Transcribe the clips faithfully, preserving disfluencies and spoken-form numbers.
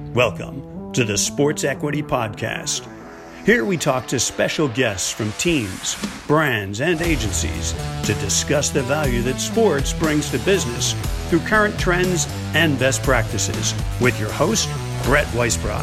Welcome to the Sports Equity Podcast. Here we talk to special guests from teams, brands, and agencies to discuss the value that sports brings to business through current trends and best practices with your host, Brett Weisbrot.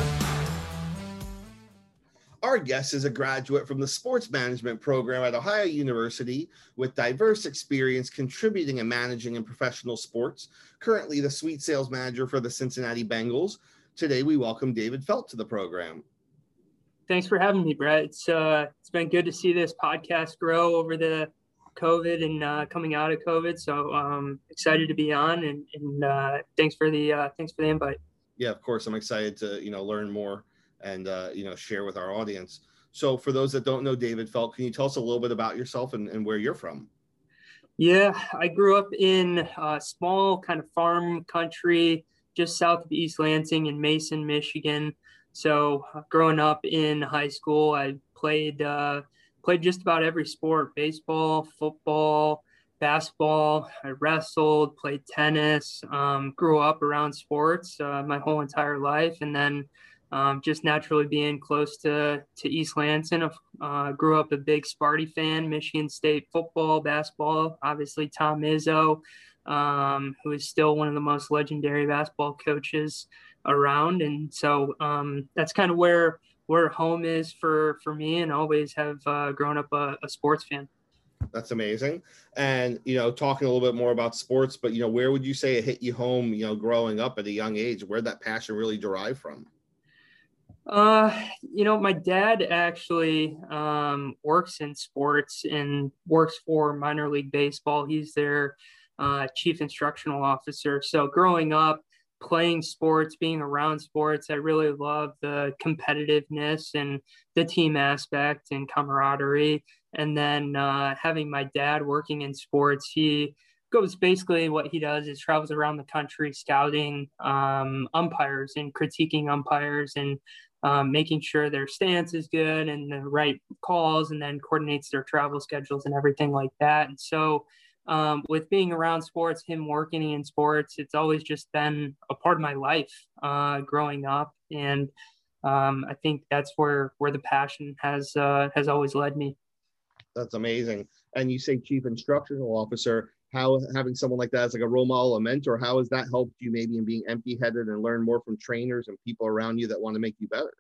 Our guest is a graduate from the sports management program at Ohio University with diverse experience contributing and managing in professional sports, currently the suite sales manager for the Cincinnati Bengals. Today, we welcome David Felt to the program. Thanks for having me, Brett. It's uh, it's been good to see this podcast grow over the COVID and uh, coming out of COVID. So um, excited to be on, and, and uh, thanks for the uh, thanks for the invite. Yeah, of course. I'm excited to you know learn more and uh, you know share with our audience. So, for those that don't know David Felt, can you tell us a little bit about yourself and, and where you're from? Yeah, I grew up in a small kind of farm country just south of East Lansing in Mason, Michigan. So uh, growing up in high school, I played uh, played just about every sport: baseball, football, basketball. I wrestled, played tennis. Um, grew up around sports uh, my whole entire life, and then um, just naturally being close to to East Lansing, uh, grew up a big Sparty fan. Michigan State football, basketball. Obviously, Tom Izzo, um, who is still one of the most legendary basketball coaches around. And so um, that's kind of where where home is for, for me, and always have uh, grown up a, a sports fan. That's amazing. And, you know, talking a little bit more about sports, but, you know, where would you say it hit you home, you know, growing up at a young age? Where'd that passion really derive from? Uh, you know, my dad actually um, works in sports and works for minor league baseball. He's their uh, chief instructional officer. So growing up, playing sports, being around sports, I really love the competitiveness and the team aspect and camaraderie. And then uh, having my dad working in sports, he goes basically what he does is travels around the country scouting um, umpires and critiquing umpires and um, making sure their stance is good and the right calls, and then coordinates their travel schedules and everything like that. And so Um, with being around sports, him working in sports, it's always just been a part of my life uh, growing up. And um, I think that's where, where the passion has, uh, has always led me. That's amazing. And you say chief instructional officer, how having someone like that as like a role model, a mentor, how has that helped you maybe in being empty-headed and learn more from trainers and people around you that want to make you better?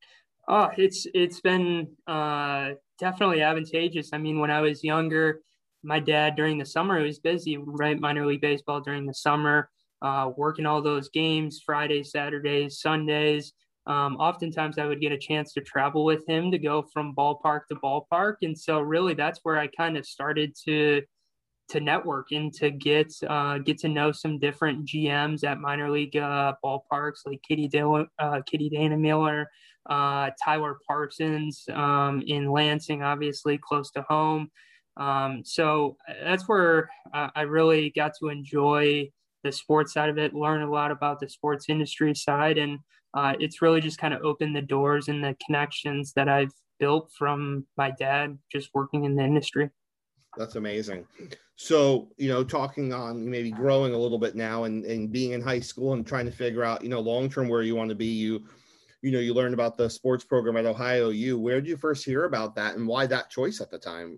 Oh, it's, it's been uh, definitely advantageous. I mean, when I was younger, my dad during the summer, he was busy, right? Minor league baseball during the summer, uh, working all those games, Fridays, Saturdays, Sundays. Um, oftentimes I would get a chance to travel with him to go from ballpark to ballpark. And so really that's where I kind of started to, to network and to get, uh, get to know some different G Ms at minor league uh, ballparks like Kitty, Dil- uh, Kitty Dana Miller, uh, Tyler Parsons um, in Lansing, obviously close to home. Um, so that's where uh, I really got to enjoy the sports side of it, learn a lot about the sports industry side. And uh, it's really just kind of opened the doors and the connections that I've built from my dad just working in the industry. That's amazing. So, you know, talking on maybe growing a little bit now and, and being in high school and trying to figure out, you know, long-term where you want to be, you, you know, you learned about the sports program at Ohio U. Where did you first hear about that and why that choice at the time?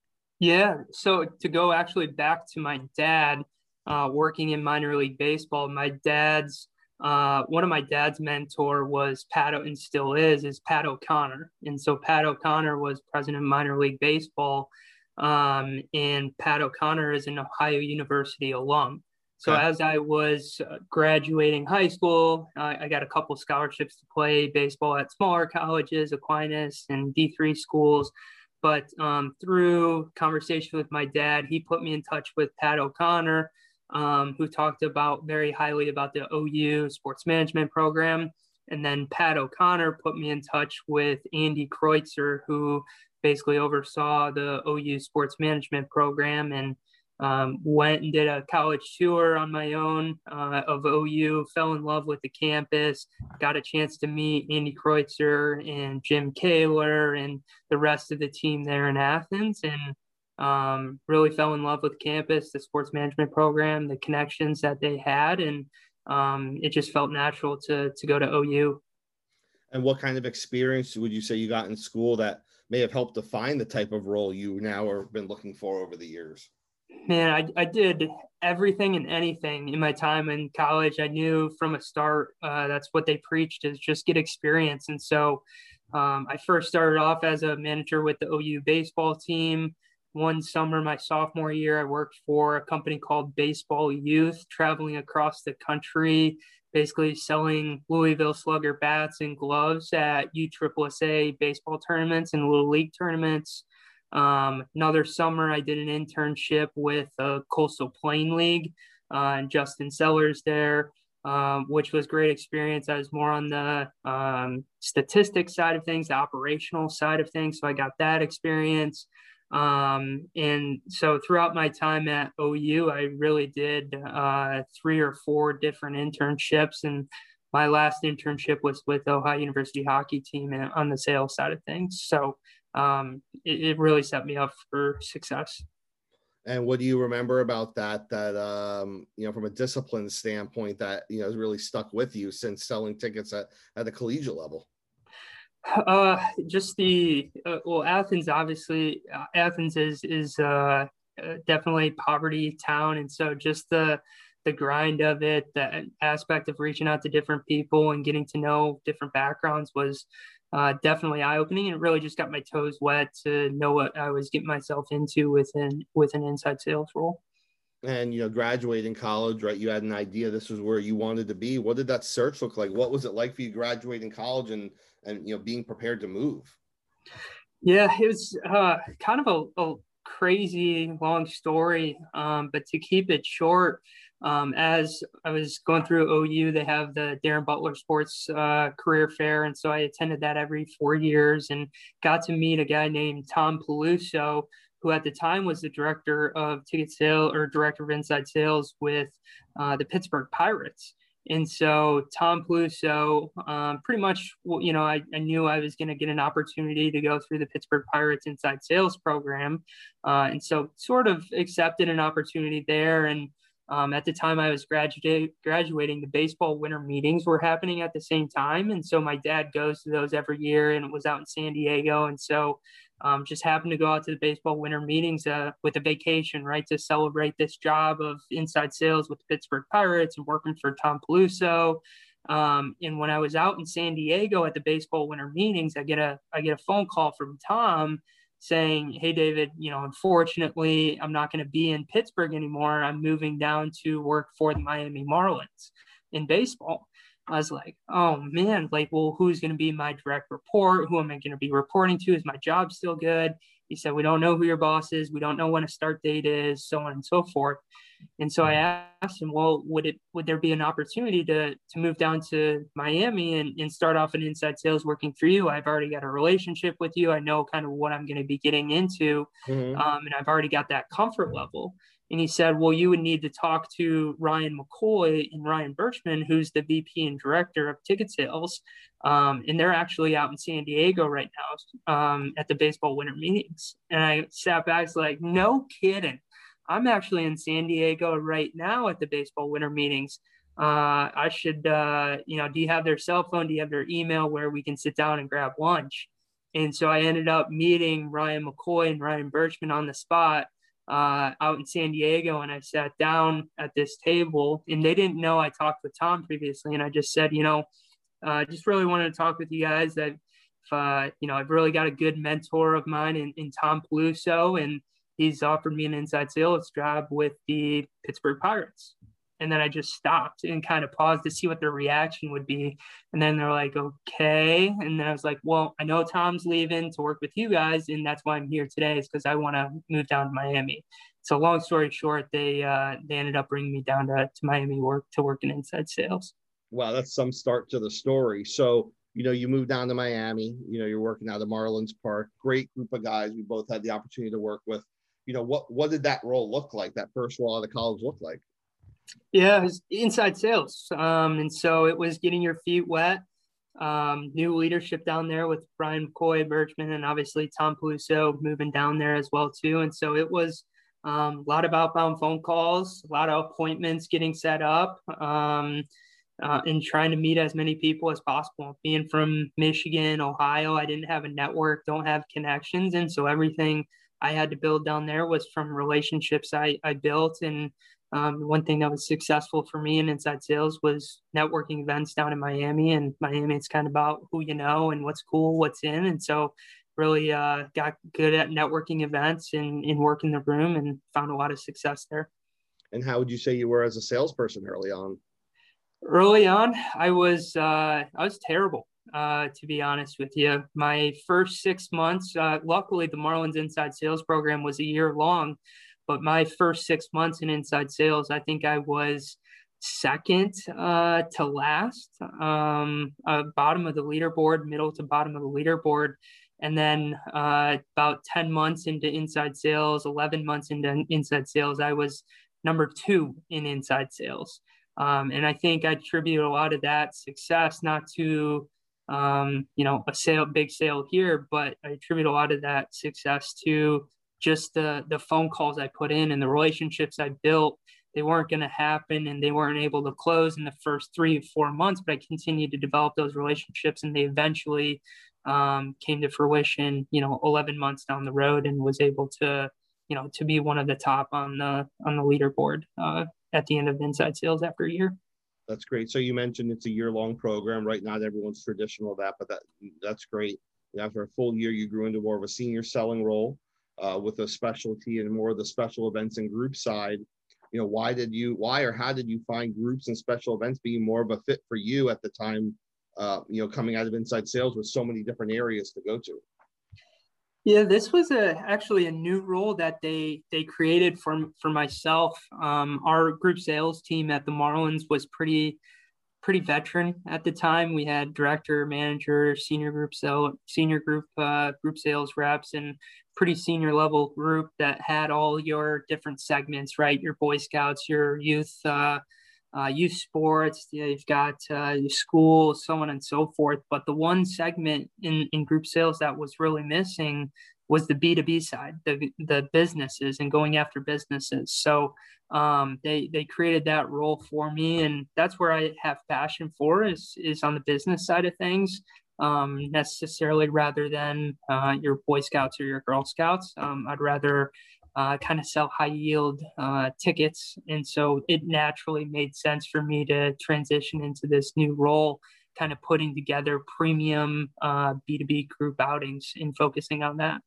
Yeah. So to go actually back to my dad uh, working in minor league baseball, my dad's, uh, one of my dad's mentor was Pat, O- and still is, is Pat O'Connor. And so Pat O'Connor was president of minor league baseball. Um, and Pat O'Connor is an Ohio University alum. So Okay. as I was graduating high school, uh, I got a couple scholarships to play baseball at smaller colleges, Aquinas and D three schools. But um, through conversation with my dad, he put me in touch with Pat O'Connor, um, who talked about very highly about the O U sports management program. And then Pat O'Connor put me in touch with Andy Kreutzer, who basically oversaw the O U sports management program, and um, went and did a college tour on my own uh, of O U, fell in love with the campus, got a chance to meet Andy Kreutzer and Jim Kaler and the rest of the team there in Athens, and um, really fell in love with campus, the sports management program, the connections that they had. And um, it just felt natural to to go to O U. And what kind of experience would you say you got in school that may have helped define the type of role you now have been looking for over the years? Man, I, I did everything and anything in my time in college. I knew from a start, uh, that's what they preached, is just get experience. And so um, I first started off as a manager with the O U baseball team. One summer, my sophomore year, I worked for a company called Baseball Youth, traveling across the country, basically selling Louisville Slugger bats and gloves at U S S A baseball tournaments and Little League tournaments. Um, another summer, I did an internship with uh, Coastal Plain League uh, and Justin Sellers there, um, which was great experience. I was more on the um, statistics side of things, the operational side of things. So I got that experience. Um, and so throughout my time at O U, I really did uh, three or four different internships. And my last internship was with Ohio University hockey team and on the sales side of things. So um, it, it really set me up for success. And what do you remember about that, that, um, you know, from a discipline standpoint that, you know, has really stuck with you since selling tickets at, at the collegiate level? Uh, just the, uh, well, Athens, obviously, uh, Athens is, is uh, uh, definitely a poverty town. And so just the, the grind of it, the aspect of reaching out to different people and getting to know different backgrounds was uh, definitely eye-opening, and it really just got my toes wet to know what I was getting myself into within with an inside sales role. And, you know, graduating college, right, you had an idea this was where you wanted to be. What did that search look like? What was it like for you graduating college and, and you know, being prepared to move? Yeah, it was uh, kind of a, a crazy long story, um, but to keep it short, um, as I was going through O U, they have the Darren Butler Sports uh, Career Fair, and so I attended that every four years and got to meet a guy named Tom Peluso, who at the time was the director of ticket sale or director of inside sales with uh, the Pittsburgh Pirates. And so Tom Peluso, um, pretty much, you know, I, I knew I was going to get an opportunity to go through the Pittsburgh Pirates inside sales program. Uh, and so sort of accepted an opportunity there. And um, at the time I was graduate, graduating, the baseball winter meetings were happening at the same time. And so my dad goes to those every year, and it was out in San Diego. And so um, just happened to go out to the baseball winter meetings uh, with a vacation, right, to celebrate this job of inside sales with the Pittsburgh Pirates and working for Tom Peluso. Um, and when I was out in San Diego at the baseball winter meetings, I get a I get a phone call from Tom saying, "Hey, David, you know, unfortunately, I'm not going to be in Pittsburgh anymore. I'm moving down to work for the Miami Marlins in baseball." I was like, oh man, like, well, who's going to be my direct report? Who am I going to be reporting to? Is my job still good? He said, we don't know who your boss is. We don't know when a start date is, so on and so forth. And so I asked him, well, would it, would there be an opportunity to, to move down to Miami and, and start off in inside sales working for you? I've already got a relationship with you. I know kind of what I'm going to be getting into. Mm-hmm. Um, and I've already got that comfort level. And he said, well, you would need to talk to Ryan McCoy and Ryan Birchman, who's the V P and director of ticket sales. Um, and they're actually out in San Diego right now um, at the baseball winter meetings. And I sat back, like, no kidding. I'm actually in San Diego right now at the baseball winter meetings. Uh, I should, uh, you know, do you have their cell phone? Do you have their email where we can sit down and grab lunch? And so I ended up meeting Ryan McCoy and Ryan Birchman on the spot uh, out in San Diego. And I sat down at this table, and they didn't know I talked with Tom previously. And I just said, you know, I uh, just really wanted to talk with you guys that, if, uh, you know, I've really got a good mentor of mine in, in Tom Peluso, and he's offered me an inside sales job with the Pittsburgh Pirates. And then I just stopped and kind of paused to see what their reaction would be. And then they're like, okay. And then I was like, well, I know Tom's leaving to work with you guys, and that's why I'm here today, is because I want to move down to Miami. So long story short, they uh, they ended up bringing me down to, to Miami work to work in inside sales. Wow, that's some start to the story. So, you know, you moved down to Miami, you know, you're working out of Marlins Park, great group of guys we both had the opportunity to work with. You know, what, what did that role look like, that first role out of college look like? Yeah, it was inside sales. Um, and so it was getting your feet wet, um, new leadership down there with Brian McCoy, Birchman, and obviously Tom Peluso moving down there as well too. And so it was Um, a lot of outbound phone calls, a lot of appointments getting set up, um, uh, and trying to meet as many people as possible. Being from Michigan, Ohio, I didn't have a network, don't have connections. And so everything I had to build down there was from relationships I, I built. And um, one thing that was successful for me in inside sales was networking events down in Miami. And Miami, it's kind of about who you know and what's cool, what's in. And so really uh, got good at networking events and, and working the room, and found a lot of success there. And how would you say you were as a salesperson early on? Early on, I was uh, I was terrible, uh, to be honest with you. My first six months, uh, luckily the Marlins Inside Sales program was a year long, but my first six months in inside sales, I think I was second uh, to last, um, uh, bottom of the leaderboard, middle to bottom of the leaderboard. And then uh, about ten months into inside sales, eleven months into inside sales, I was number two in inside sales. Um, and I think I attribute a lot of that success not to, um, you know, a sale, big sale here, but I attribute a lot of that success to just the, the phone calls I put in and the relationships I built. They weren't going to happen and they weren't able to close in the first three or four months, but I continued to develop those relationships, and they eventually um, came to fruition, you know, eleven months down the road, and was able to, you know, to be one of the top on the, on the leaderboard uh, at the end of inside sales after a year. That's great. So you mentioned it's a year-long program, right? Not everyone's traditional of that, but that that's great. After a full year, you grew into more of a senior selling role uh, with a specialty and more of the special events and group side. You know, why did you, why or how did you find groups and special events being more of a fit for you at the time, uh, you know, coming out of inside sales with so many different areas to go to? Yeah, this was a actually a new role that they they created for for myself. Um, our group sales team at the Marlins was pretty pretty veteran at the time. We had director, manager, senior group sale, senior group uh, group sales reps, and pretty senior level group that had all your different segments, right? Your Boy Scouts, your youth. Uh, Uh, youth sports, you've got uh, your school, so on and so forth. But the one segment in, in group sales that was really missing was the B two B side, the the businesses and going after businesses. So um, they they created that role for me, and that's where I have passion for is is on the business side of things, um, necessarily rather than uh, your Boy Scouts or your Girl Scouts. Um, I'd rather Uh, kind of sell high yield uh, tickets. And so it naturally made sense for me to transition into this new role, kind of putting together premium uh, B two B group outings and focusing on that.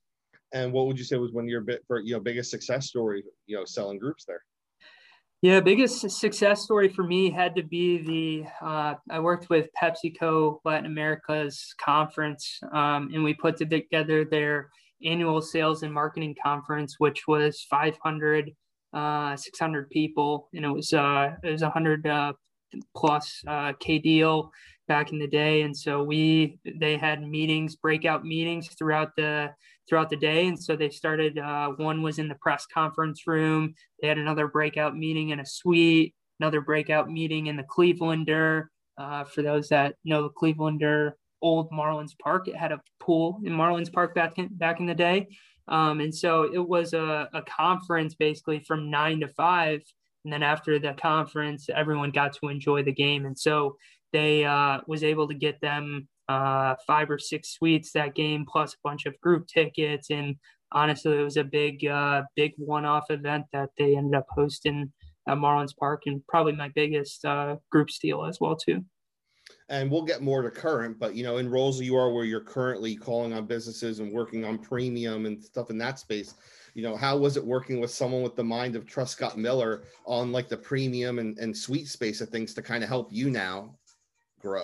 And what would you say was one of your bit for, you know, biggest success story, you know, selling groups there? Yeah, biggest success story for me had to be the, uh, I worked with PepsiCo Latin America's conference, um, and we put together their annual sales and marketing conference, which was five hundred, uh, six hundred people. And it was, uh, it was a hundred, uh, plus, uh, K deal back in the day. And so we, they had meetings, breakout meetings throughout the, throughout the day. And so they started, uh, one was in the press conference room. They had another breakout meeting in a suite, another breakout meeting in the Clevelander. Uh, for those that know the Clevelander, old Marlins Park, it had a pool in Marlins Park back in, back in the day. Um, and so it was a, a conference basically from nine to five. And then after the conference, everyone got to enjoy the game. And so they uh, was able to get them uh, five or six suites that game, plus a bunch of group tickets. And honestly, it was a big, uh, big one-off event that they ended up hosting at Marlins Park, and probably my biggest uh, group steal as well too. And we'll get more to current, but, you know, in roles you are where you're currently calling on businesses and working on premium and stuff in that space, you know, how was it working with someone with the mind of Truscott Miller on like the premium and, and suite space of things to kind of help you now grow?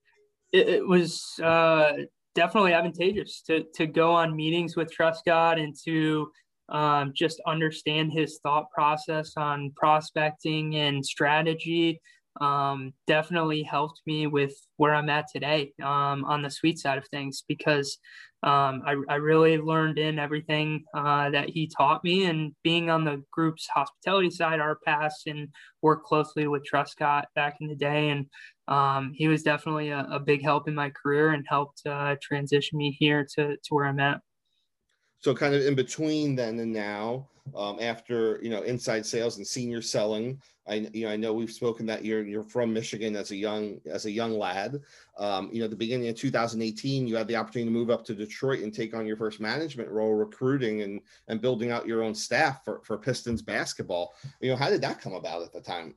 It, it was uh, definitely advantageous to, to go on meetings with Truscott and to um, just understand his thought process on prospecting and strategy. Um, definitely helped me with where I'm at today um, on the suite side of things, because um, I, I really learned in everything uh, that he taught me, and being on the group's hospitality side, our past, and worked closely with Truscott back in the day. And um, he was definitely a, a big help in my career and helped uh, transition me here to, to where I'm at. So kind of in between then and now, um, after, you know, inside sales and senior selling, I, you know, I know we've spoken that you're, you're from Michigan as a young, as a young lad. Um, you know, at the beginning of two thousand eighteen, you had the opportunity to move up to Detroit and take on your first management role, recruiting and, and building out your own staff for, for Pistons basketball. You know, how did that come about at the time?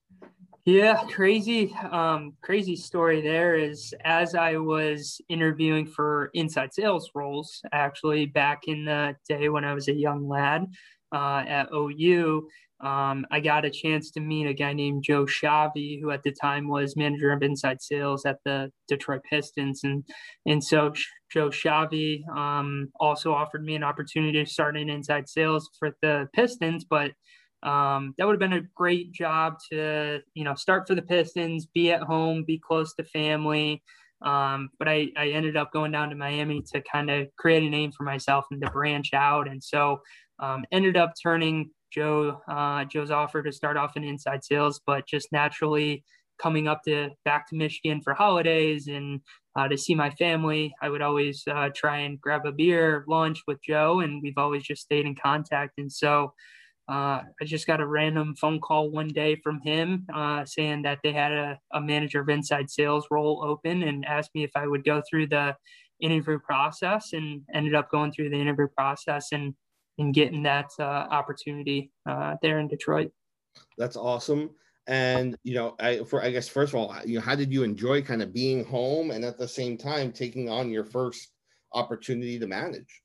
Yeah, crazy, um, crazy story there is as I was interviewing for inside sales roles, actually back in the day when I was a young lad uh, at O U, um, I got a chance to meet a guy named Joe Shavi, who at the time was manager of inside sales at the Detroit Pistons. And, and so Joe Shavi um, also offered me an opportunity to start in inside sales for the Pistons, but Um, that would have been a great job to, you know, start for the Pistons, be at home, be close to family. Um, but I, I ended up going down to Miami to kind of create a name for myself and to branch out. And so um, ended up turning Joe, uh, Joe's offer to start off in inside sales, but just naturally coming up to back to Michigan for holidays and uh, to see my family, I would always uh, try and grab a beer, lunch with Joe, and we've always just stayed in contact. And so Uh, I just got a random phone call one day from him uh, saying that they had a, a manager of inside sales role open and asked me if I would go through the interview process, and ended up going through the interview process and, and getting that uh, opportunity uh, there in Detroit. That's awesome. And, you know, I, for, I guess, first of all, you know, how did you enjoy kind of being home and at the same time taking on your first opportunity to manage?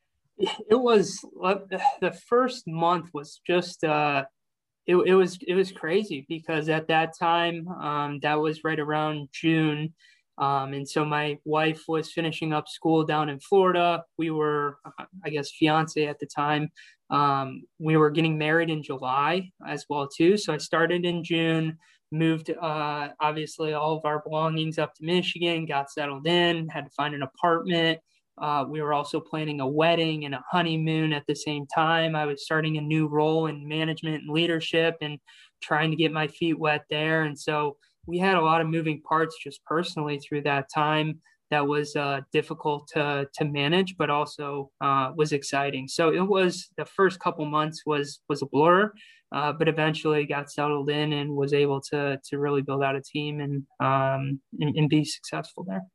It was the first month was just uh it, it was it was crazy because at that time um that was right around June, um and so my wife was finishing up school down in Florida. We were I guess fiance at the time. Um we were getting married in July as well too, so I started in June, moved uh obviously all of our belongings up to Michigan, got settled in, had to find an apartment. Uh, we were also planning a wedding and a honeymoon at the same time. I was starting a new role in management and leadership and trying to get my feet wet there. And so we had a lot of moving parts just personally through that time that was uh, difficult to, to manage, but also uh, was exciting. So it was the first couple months was was a blur, uh, but eventually got settled in and was able to to really build out a team and um, and, and be successful there.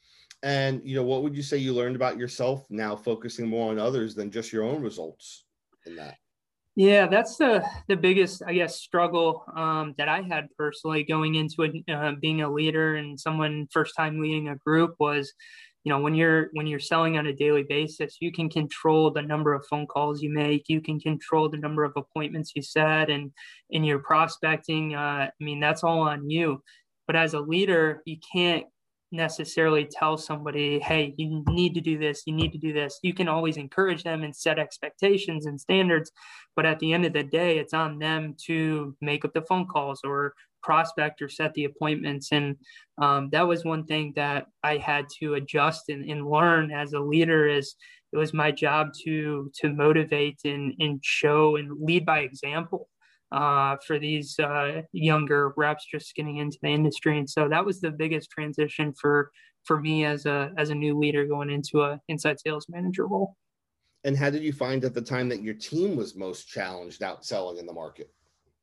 And, you know, what would you say you learned about yourself now focusing more on others than just your own results in that? Yeah, that's the the biggest, I guess, struggle um, that I had personally going into it, uh, being a leader and someone first time leading a group was, you know, when you're when you're selling on a daily basis, you can control the number of phone calls you make, you can control the number of appointments you set, and in your prospecting, uh, I mean, that's all on you. But as a leader, you can't necessarily tell somebody, hey, you need to do this, you need to do this. You can always encourage them and set expectations and standards, but at the end of the day, it's on them to make up the phone calls or prospect or set the appointments. And um, that was one thing that I had to adjust and, and learn as a leader. Is it was my job to to motivate and, and show and lead by example uh, for these uh, younger reps just getting into the industry. And so that was the biggest transition for for me as a as a new leader going into a inside sales manager role. And how did you find at the time that your team was most challenged out selling in the market?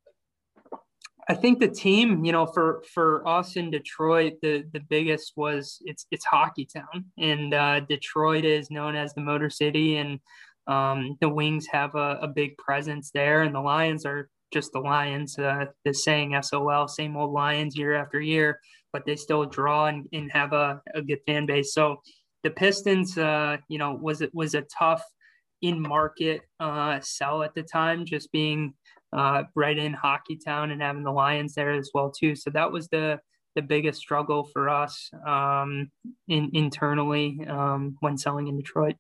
I think the team, you know, for for us in Detroit, the the biggest was it's it's Hockey Town, and uh, Detroit is known as the Motor City, and um, the Wings have a, a big presence there, and the Lions are just the Lions. Uh, the saying S O L, same old Lions year after year, but they still draw and, and have a, a good fan base. So the Pistons, uh, you know, was it was a tough in market uh, sell at the time, just being uh, right in Hockey Town and having the Lions there as well too. So that was the the biggest struggle for us um, in, internally um, when selling in Detroit.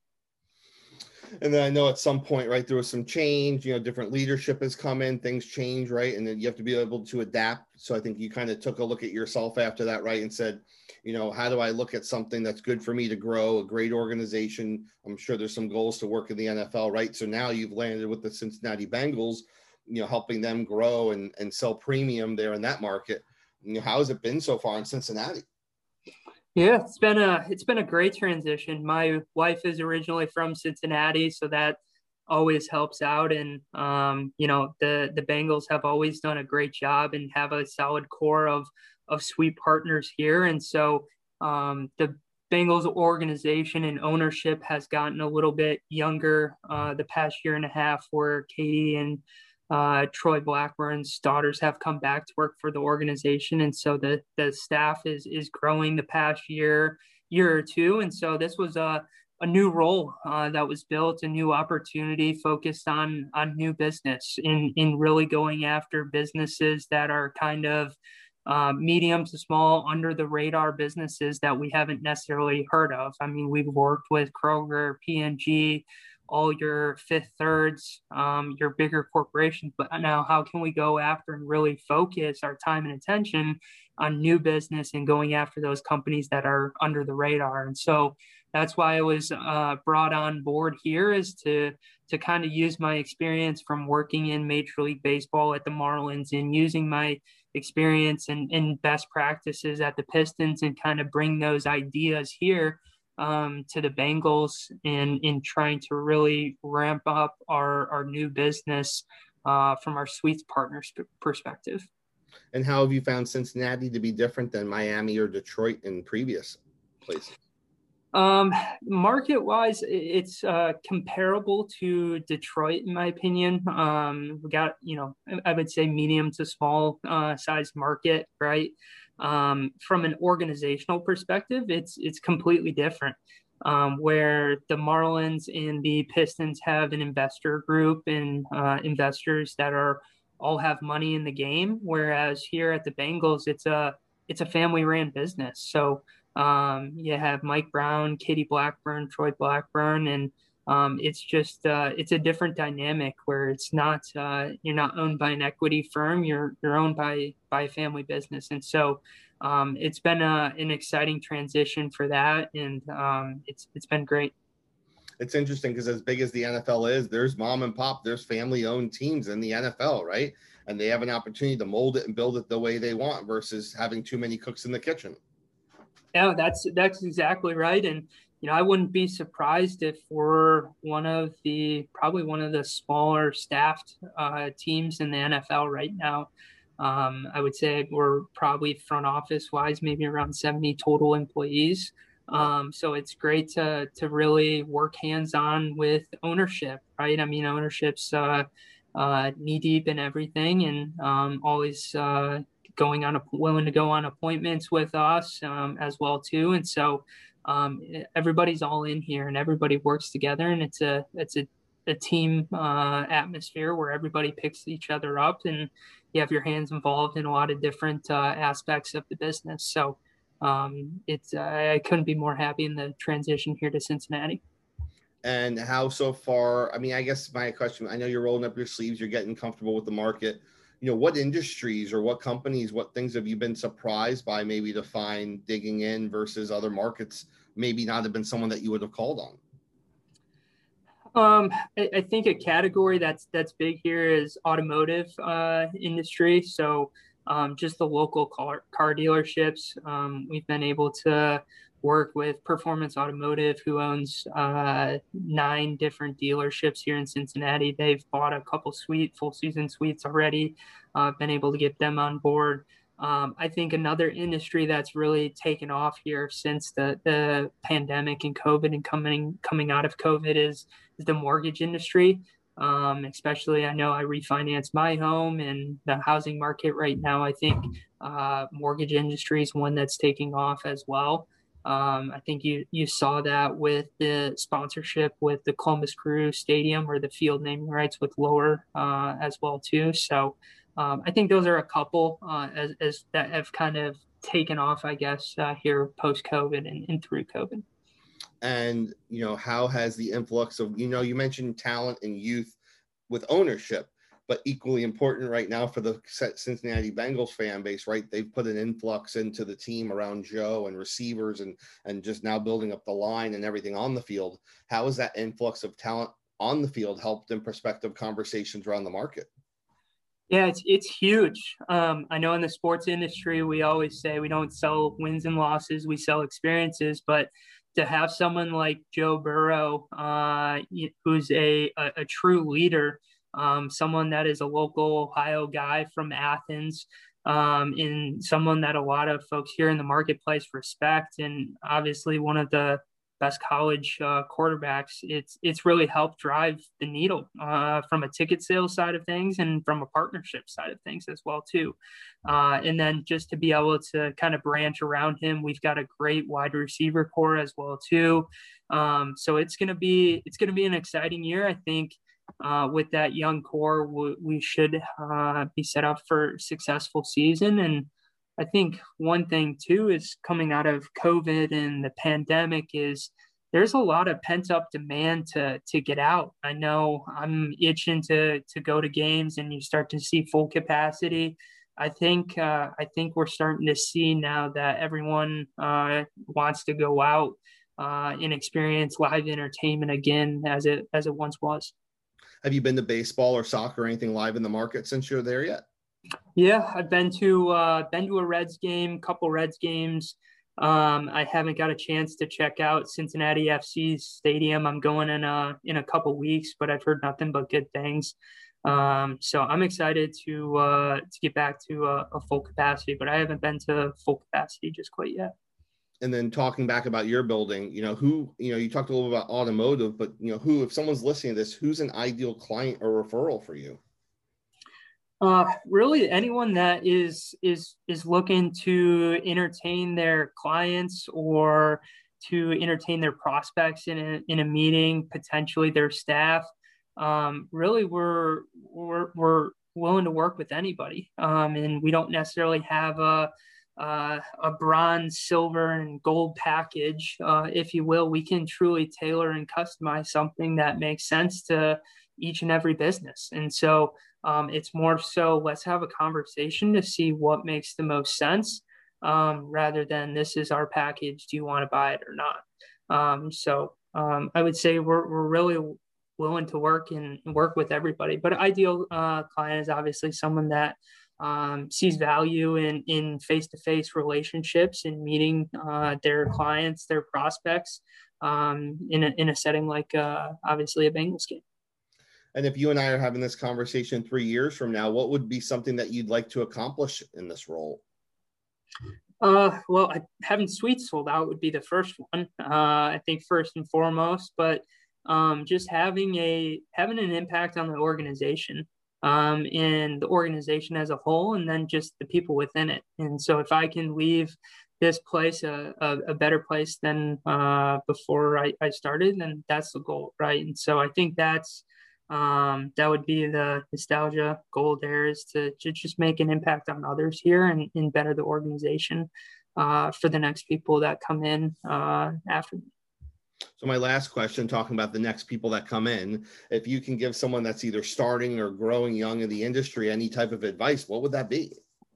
And then I know at some point, right, there was some change, you know, different leadership has come in, things change, right? And then you have to be able to adapt. So I think you kind of took a look at yourself after that, right? And said, you know, how do I look at something that's good for me to grow, a great organization? I'm sure there's some goals to work in the N F L, right? So now you've landed with the Cincinnati Bengals, you know, helping them grow and, and sell premium there in that market. You know, how has it been so far in Cincinnati? Yeah, it's been a it's been a great transition. My wife is originally from Cincinnati, so that always helps out. And um, you know, the the Bengals have always done a great job and have a solid core of of sweet partners here. And so um, the Bengals organization and ownership has gotten a little bit younger uh, the past year and a half, where Katie and uh, Troy Blackburn's daughters have come back to work for the organization, and so the the staff is is growing the past year year or two. And so this was a a new role uh, that was built, a new opportunity focused on on new business, in in really going after businesses that are kind of uh, medium to small, under the radar businesses that we haven't necessarily heard of. I mean, we've worked with Kroger, P and G, all your Fifth Thirds, um, your bigger corporations. But now, how can we go after and really focus our time and attention on new business and going after those companies that are under the radar? And so that's why I was uh, brought on board here, is to to kind of use my experience from working in Major League Baseball at the Marlins, and using my experience and, and best practices at the Pistons, and kind of bring those ideas here um, to the Bengals, and in trying to really ramp up our, our new business uh, from our suites partners perspective. And how have you found Cincinnati to be different than Miami or Detroit in previous places? Um, market wise, it's uh, comparable to Detroit, in my opinion. Um, we got, you know, I would say medium to small uh, size market, right? Um, from an organizational perspective, it's it's completely different. Um, where the Marlins and the Pistons have an investor group and uh, investors that are all have money in the game, whereas here at the Bengals, it's a it's a family ran business. So um, you have Mike Brown, Katie Blackburn, Troy Blackburn, and um, it's just uh, it's a different dynamic, where it's not uh, you're not owned by an equity firm, you're you're owned by by a family business. And so um, it's been a, an exciting transition for that, and um, it's it's been great. It's interesting because as big as the N F L is, there's mom and pop, there's family owned teams in the N F L, right? And they have an opportunity to mold it and build it the way they want, versus having too many cooks in the kitchen. Yeah, that's that's exactly right. And you know, I wouldn't be surprised if we're one of the probably one of the smaller staffed uh, teams in the N F L right now. Um, I would say we're probably front office wise, maybe around seventy total employees. Um, so it's great to to really work hands on with ownership, right? I mean, ownership's uh, uh, knee deep in everything, and um, always uh, going on a willing to go on appointments with us um, as well too. And so um, everybody's all in here, and everybody works together, and it's a it's a, a team uh, atmosphere where everybody picks each other up, and you have your hands involved in a lot of different uh, aspects of the business. So um, it's uh, I couldn't be more happy in the transition here to Cincinnati. And how so far? I mean, I guess my question, I know you're rolling up your sleeves, you're getting comfortable with the market. You know, what industries or what companies, what things have you been surprised by maybe to find digging in, versus other markets maybe not have been someone that you would have called on? Um, I, I think a category that's that's big here is automotive uh, industry. So um, just the local car, car dealerships. Um, we've been able to work with Performance Automotive, who owns uh, nine different dealerships here in Cincinnati. They've bought a couple suite, full season suites already. Uh, been able to get them on board. Um, I think another industry that's really taken off here since the, the pandemic and COVID, and coming coming out of COVID, is, is the mortgage industry. Um, especially, I know I refinanced my home, and the housing market right now, I think uh, mortgage industry is one that's taking off as well. Um, I think you you saw that with the sponsorship with the Columbus Crew Stadium, or the field naming rights with Lower uh, as well too. So um, I think those are a couple uh, as, as that have kind of taken off, I guess, uh, here post COVID and, and through COVID. And you know, how has the influx of, you know, you mentioned talent and youth with ownership, but equally important right now for the Cincinnati Bengals fan base, right? They've put an influx into the team around Joe and receivers, and and just now building up the line and everything on the field. How has that influx of talent on the field helped in prospective conversations around the market? Yeah, it's it's huge. Um, I know in the sports industry, we always say we don't sell wins and losses, we sell experiences. But to have someone like Joe Burrow, uh, who's a, a, a true leader, um, someone that is a local Ohio guy from Athens, um, and someone that a lot of folks here in the marketplace respect, and obviously one of the best college uh, quarterbacks, it's it's really helped drive the needle uh, from a ticket sales side of things and from a partnership side of things as well too. Uh, and then just to be able to kind of branch around him, we've got a great wide receiver core as well too. Um, so it's gonna be it's gonna be an exciting year, I think. Uh, with that young core, we, we should uh, be set up for a successful season. And I think one thing too is coming out of COVID and the pandemic is there's a lot of pent up demand to to get out. I know I'm itching to to go to games, and you start to see full capacity. I think uh, I think we're starting to see now that everyone uh, wants to go out uh, and experience live entertainment again as it as it once was. Have you been to baseball or soccer or anything live in the market since you're there yet? Yeah, I've been to uh, been to a Reds game, couple Reds games. Um, I haven't got a chance to check out Cincinnati F C's stadium. I'm going in a in a couple weeks, but I've heard nothing but good things. Um, so I'm excited to uh, to get back to a, a full capacity, but I haven't been to full capacity just quite yet. And then talking back about your building, you know, who, you know, you talked a little about automotive, but, you know, who, if someone's listening to this, who's an ideal client or referral for you? Uh, really anyone that is, is, is looking to entertain their clients or to entertain their prospects in a, in a meeting, potentially their staff. Um, really we're, we're, we're willing to work with anybody. Um, and we don't necessarily have a, Uh, a bronze, silver, and gold package, uh, if you will. We can truly tailor and customize something that makes sense to each and every business. And so um, it's more so let's have a conversation to see what makes the most sense, um, rather than this is our package. Do you want to buy it or not? Um, so um, I would say we're, we're really willing to work and work with everybody. But ideal uh, client is obviously someone that Um, sees value in in face-to-face relationships and meeting uh, their clients, their prospects, um, in a in a setting like uh, obviously a Bengals game. And if you and I are having this conversation three years from now, what would be something that you'd like to accomplish in this role? Uh, well, I, having suites sold out would be the first one. Uh, I think first and foremost, but um, just having a having an impact on the organization. Um, and the organization as a whole, and then just the people within it. And so if I can leave this place a, a, a better place than uh, before I, I started, then that's the goal, right? And so I think that's um, that would be the nostalgia goal there, is to, to just make an impact on others here and, and better the organization uh, for the next people that come in uh, after me. So my last question, talking about the next people that come in, if you can give someone that's either starting or growing young in the industry any type of advice, what would that be?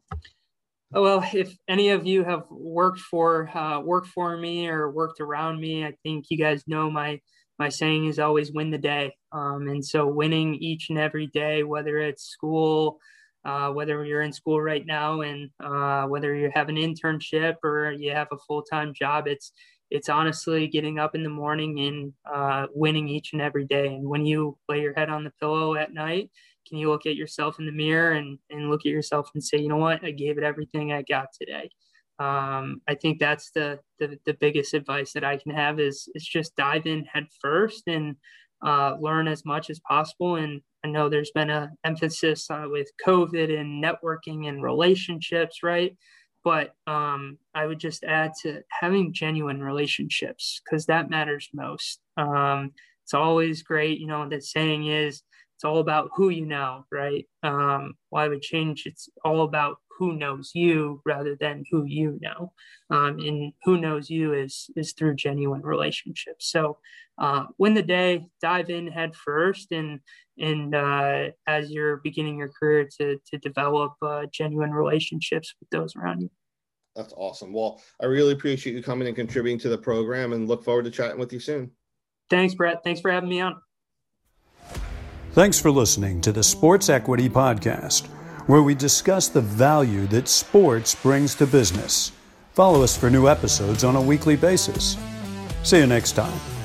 Well, if any of you have worked for uh, worked for me or worked around me, I think you guys know my my saying is always win the day. Um, and so winning each and every day, whether it's school, uh, whether you're in school right now, and uh, whether you have an internship or you have a full-time job, it's It's honestly getting up in the morning and uh, winning each and every day. And when you lay your head on the pillow at night, can you look at yourself in the mirror and, and look at yourself and say, you know what, I gave it everything I got today. Um, I think that's the, the the biggest advice that I can have is, is just dive in head first and uh, learn as much as possible. And I know there's been an emphasis uh, with COVID and networking and relationships, right? But um, I would just add to having genuine relationships, because that matters most. Um, it's always great. You know, the saying is, it's all about who you know, right? Um, well, I would change. It's all about who knows you rather than who you know. Um, and who knows you is, is through genuine relationships. So uh, win the day, dive in head first. And, and uh, as you're beginning your career, to, to develop uh, genuine relationships with those around you. That's awesome. Well, I really appreciate you coming and contributing to the program, and look forward to chatting with you soon. Thanks, Brett. Thanks for having me on. Thanks for listening to the Sports Equity Podcast. where we discuss the value that sports brings to business. Follow us for new episodes on a weekly basis. See you next time.